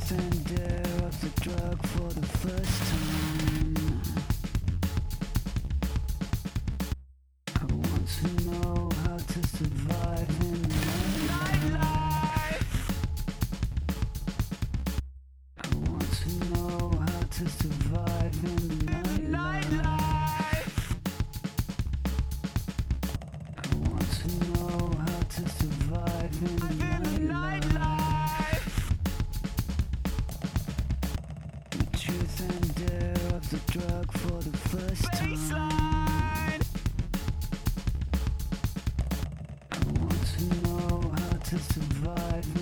truth and dare of the drug for the first time. I want to know how to survive in the nightlife. I want to know how to survive in the nightlife. I want to know how to survive in the nightlife. The truth and dare of the drug for the first time. I want to know how to survive